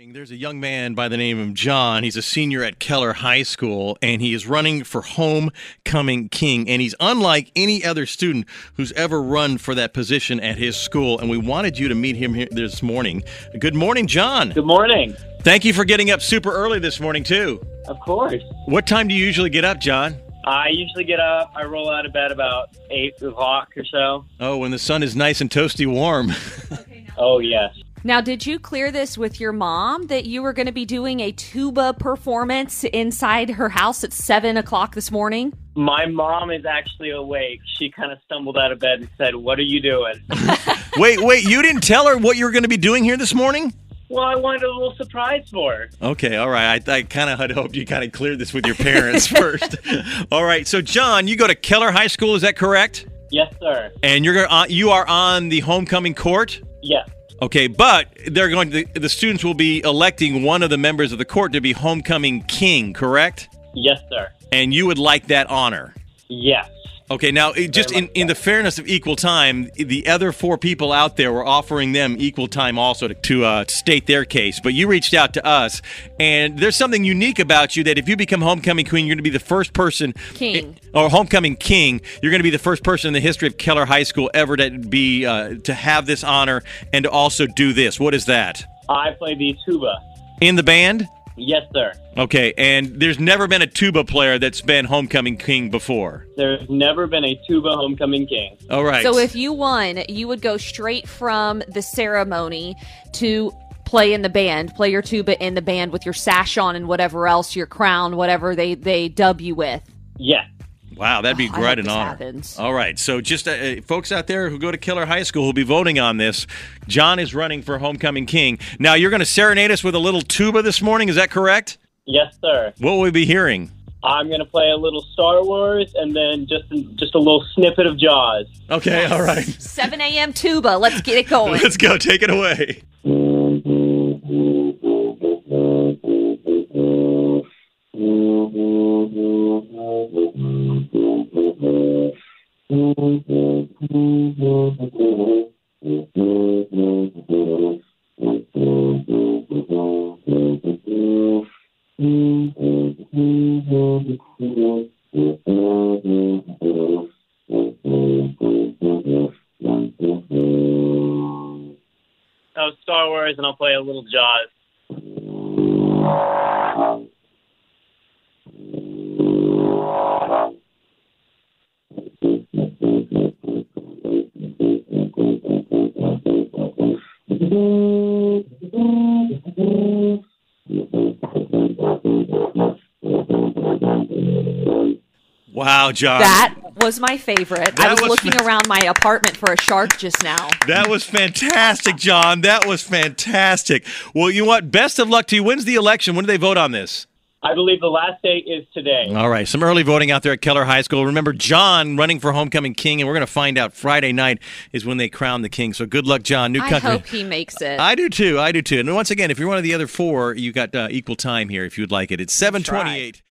There's a young man by the name of John. He's a senior at Keller High School, and he is running for homecoming king. And he's unlike any other student who's ever run for that position at his school. And we wanted you to meet him here this morning. Good morning, John. Good morning. Thank you for getting up super early this morning, too. Of course. What time do you usually get up, John? I usually get up. I roll out of bed about 8 o'clock or so. Oh, when the sun is nice and toasty warm. Oh, yes. Now, did you clear this with your mom that you were going to be doing a tuba performance inside her house at 7 o'clock this morning? My mom is actually awake. She kind of stumbled out of bed and said, "What are you doing?" Wait, you didn't tell her what you were going to be doing here this morning? Well, I wanted a little surprise for her. Okay, all right. I kind of had hoped you kind of cleared this with your parents first. All right, so John, you go to Keller High School, is that correct? Yes, sir. And you are on the homecoming court? Yes. Okay, but the students will be electing one of the members of the court to be homecoming king, correct? Yes, sir. And you would like that honor? Yes. Okay, now, just in the fairness of equal time, the other four people out there were offering them equal time also to state their case. But you reached out to us, and there's something unique about you that if you become homecoming queen, you're going to be the first person... or homecoming king, you're going to be the first person in the history of Keller High School ever to have this honor and to also do this. What is that? I play the tuba. In the band? Yes, sir. Okay, and there's never been a tuba player that's been homecoming king before. There's never been a tuba homecoming king. All right. So if you won, you would go straight from the ceremony to play in the band, play your tuba in the band with your sash on and whatever else, your crown, whatever they dub you with. Yes. Wow, that'd be quite an honor. Happens. All right, so just folks out there who go to Keller High School who'll be voting on this, John is running for homecoming king. Now, you're going to serenade us with a little tuba this morning, is that correct? Yes, sir. What will we be hearing? I'm going to play a little Star Wars and then just a little snippet of Jaws. Okay, all right. 7 a.m. tuba. Let's get it going. Let's go. Take it away. Oh, Star Wars, and I'll play a little Jaws. Wow, John. That was my favorite. I was looking around my apartment for a shark just now. That was fantastic, John. That was fantastic. Well, you know what? Best of luck to you. When's the election? When do they vote on this? I believe the last date is today. All right. Some early voting out there at Keller High School. Remember, John running for homecoming king, and we're going to find out Friday night is when they crown the king. So good luck, John. New country. I hope he makes it. I do, too. And once again, if you're one of the other four, you got equal time here if you'd like it. It's 7:28.